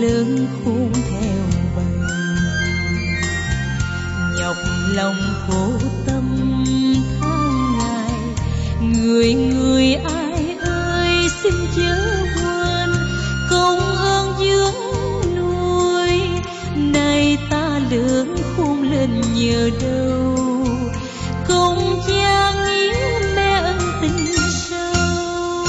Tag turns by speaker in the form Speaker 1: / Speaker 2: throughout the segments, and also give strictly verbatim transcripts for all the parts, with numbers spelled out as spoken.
Speaker 1: lớn khôn theo bầy, nhọc lòng khổ tâm tháng ngày. Người người ai ơi xin chớ quên công ơn dưỡng nuôi, nay ta lớn khôn lên nhờ đâu. Công cha nghĩa mẹ ân tình sâu,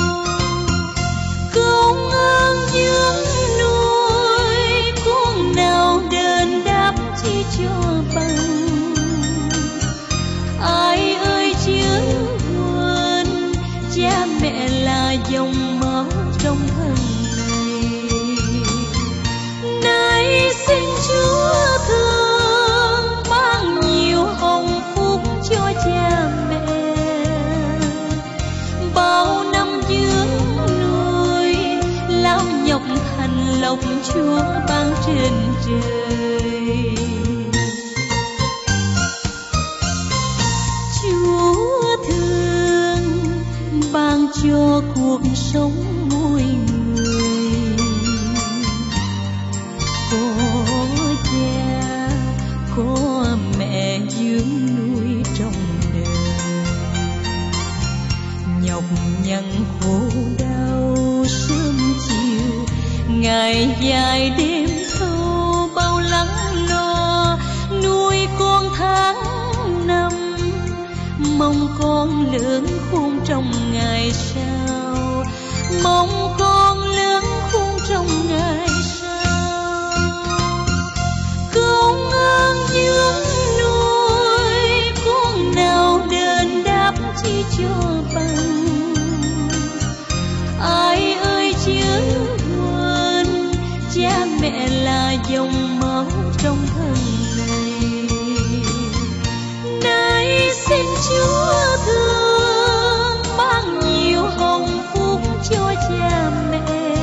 Speaker 1: công ơn dưỡng nuôi con nào đền đáp chi cho bằng. Ai ơi chớ quên cha mẹ là dòng máu trong thân này. Nay xin Chúa thương ban nhiều hồng phúc cho cha mẹ, bao năm dưỡng nuôi lao nhọc thành lộc Chúa ban trên trời. Chúa thương ban cho cuộc sống mỗi người, có cha có mẹ dưỡng nuôi trong đời. Nhọc nhằn khổ đau sớm chiều, ngày dài đêm thâu bao lắng lo nuôi con tháng năm. Mong con lớn khôn trong ngày sau, mong con lớn khôn trong ngày sau. Công ơn dưỡng nuôi con nào đền đáp chi cho bằng. Ai ơi chớ quên cha mẹ là dòng máu trong thân này. Nay xin Chúa thương ban nhiều hồng phúc cho cha mẹ,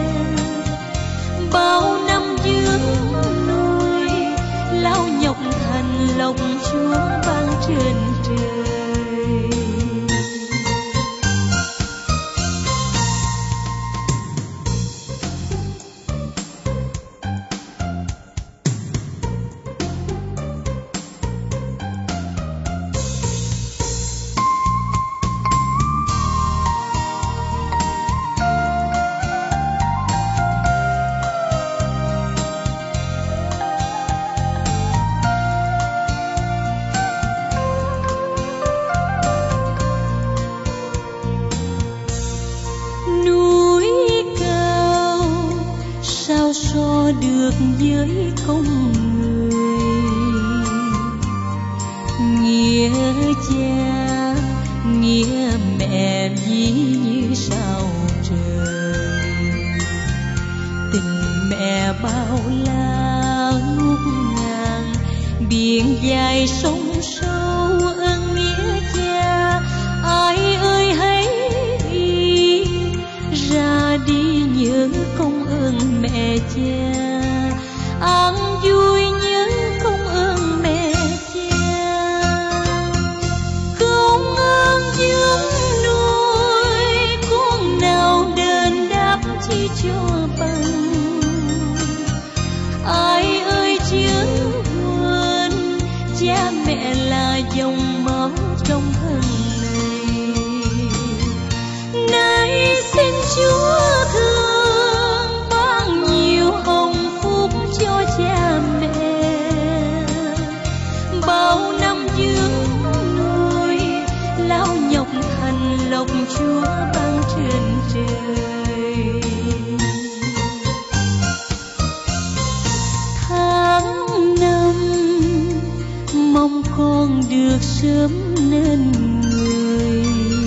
Speaker 1: bao năm dưỡng nuôi lao nhọc thành lộc Chúa ban trên trời. Được với con người, nghĩa cha nghĩa mẹ ví như sao trời. Tình mẹ bao la ngút ngàn, biển dài sông sâu ơn nghĩa cha. Ai ơi hãy đi ra đi nhớ công ơn mẹ cha, an vui nhớ công ơn mẹ cha. Công ơn dưỡng nuôi con nào đền đáp chi cho bằng. Ai ơi chớ quên cha mẹ là dòng máu trong thân này. Nay xin Chúa thương ban nhiều hồng phúc cho cha mẹ, bao năm dưỡng nuôi lao nhọc thành lộc Chúa ban trên trời. Tháng năm mong con được sớm nên người,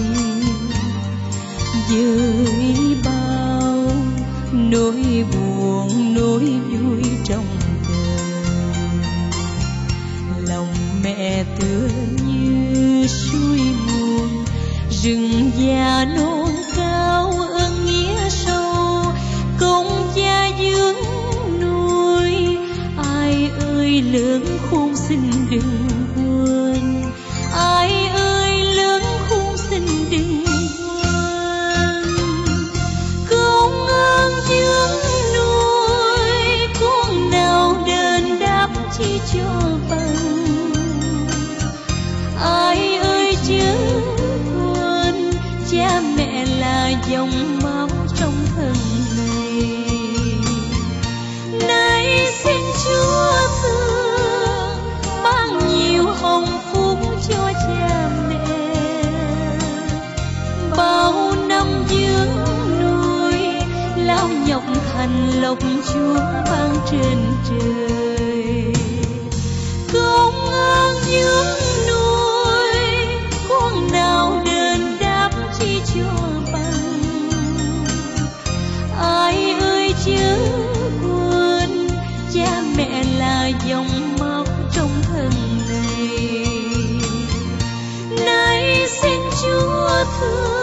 Speaker 1: với bao nỗi buồn nỗi vui trong đời. Lòng mẹ tựa như suối nguồn, rừng già non cao ơn nghĩa sâu. Công cha dưỡng nuôi ai ơi lớn khôn xin đừng quên. Ai ơi lớn khôn xin đừng quên. Công ơn dưỡng nuôi thành lộc Chúa ban trên trời. Công ơn những nuôi con nào đền đáp chi cho bằng. Ai ơi chớ quên cha mẹ là dòng máu trong thân này. Nay xin Chúa thương